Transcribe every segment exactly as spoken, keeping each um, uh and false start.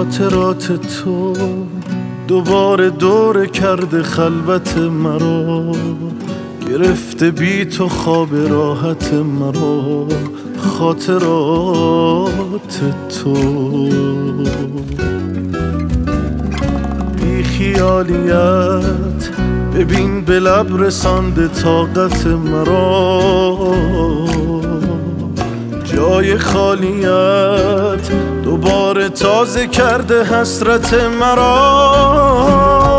خاطرات تو دوباره دور کرده خلوت مرا، گرفته بی تو خواب راحت مرا. خاطرات تو بی خیالیت ببین به لب رسانده طاقت مرا، جای خالیت دوباره تازه کرده حسرت مرا.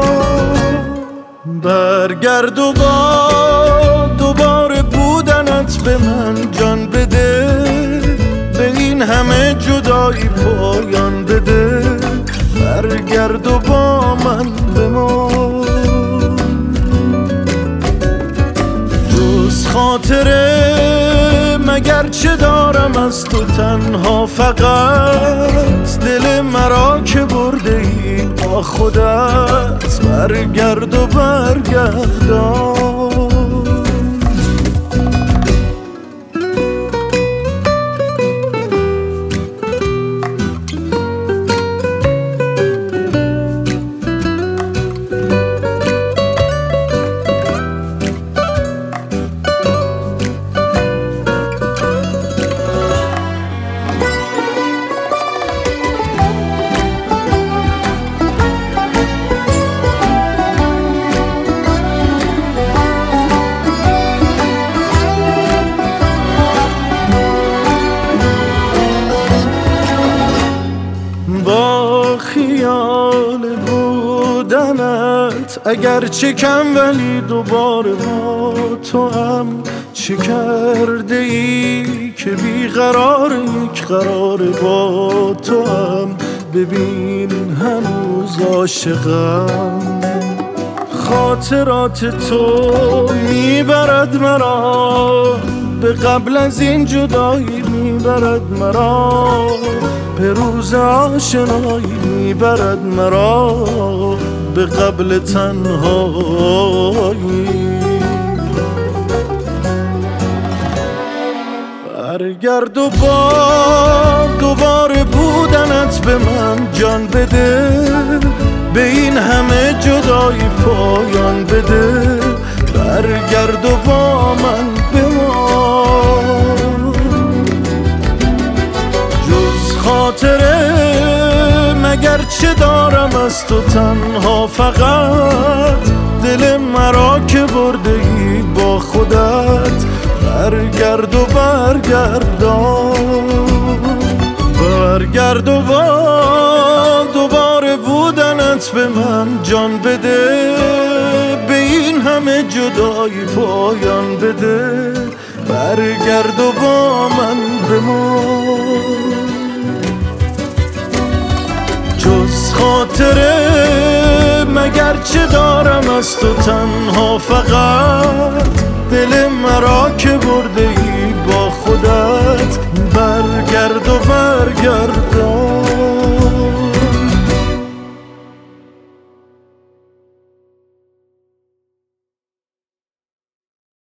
برگرد و با دوباره بودنت به من جان بده، به این همه جدایی پایان بده. برگرد و با من بمان، جز خاطره مگر چه دارم از تو تنها، فقط دل مرا که برده ای با خودت. برگرد و برگردان، با خیال بودنت اگر چه کم ولی دوباره با تو هم. چه کرده ای که بیقرار یک قرار با تو هم. ببین هنوز عاشقم، خاطرات تو میبرد مرا به قبل از این جدایی، میبرد مرا به روز آشنایی، میبرد مرا به قبل تنهایی. برگرد و با دوباره بودنت به من جان بده، به این همه جدایی پایان بده. برگرد و با من بمان، جز خاطره مگر چه دارم از تو تنها، فقط دل مرا که برده ای با خودت. برگرد و برگردان، برگرد و با دوباره بودنت به من جان بده، به این همه جدایی پایان بده. برگرد و با من بمان، جز خاطره مگر چه دارم از تو تنها، فقط دل مرا که برده ای با خودت.